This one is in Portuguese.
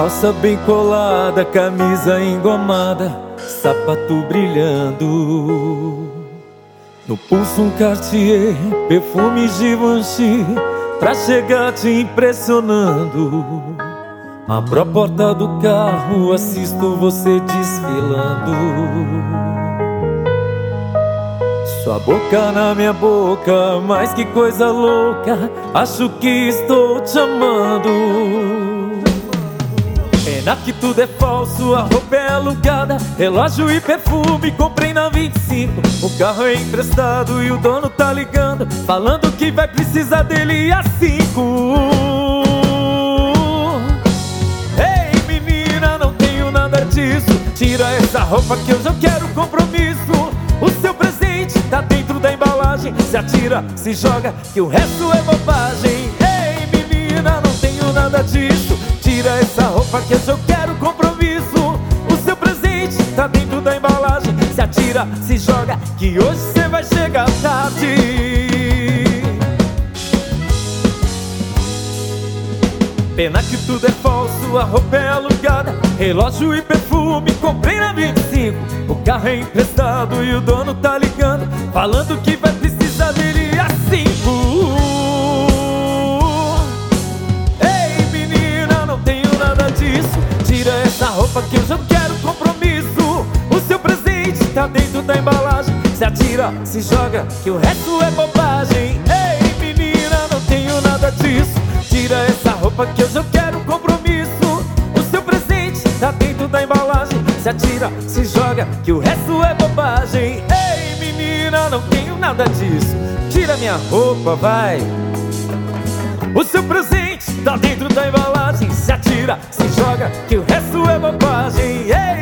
Calça bem colada, camisa engomada, sapato brilhando. No pulso um Cartier, perfume Givenchy, pra chegar te impressionando. Abro a porta do carro, assisto você desfilando. Sua boca na minha boca, mas que coisa louca, acho que estou te amando. Pena que tudo é falso, a roupa é alugada, relógio e perfume comprei na 25. O carro é emprestado e o dono tá ligando, falando que vai precisar dele às 5. Ei menina, não tenho nada disso, tira essa roupa que eu já quero compromisso. O seu presente tá dentro da embalagem, se atira, se joga, que o resto é bobagem. Ei menina, não tenho nada disso, tira essa roupa que eu já quero compromisso. O seu presente tá dentro da embalagem, se atira, se joga, que hoje você vai chegar tarde. Pena que tudo é falso, a roupa é alugada, relógio e perfume comprei na 25. O carro é emprestado e o dono tá ligando, falando que vai precisar dele às 5. Ei menina, não tenho nada disso, tira essa roupa que eu já quero compromisso. O seu presente tá dentro da embalagem, se atira, se joga, que o resto é bobagem. Ei menina, não tenho nada disso, tira essa roupa que eu já quero compromisso. O seu presente tá dentro da embalagem, se atira, se joga, que o resto é bobagem. Ei menina, não tenho nada disso, tira minha roupa, vai. O seu presente tá dentro da embalagem, se atira, se joga, que o resto é bobagem. Ei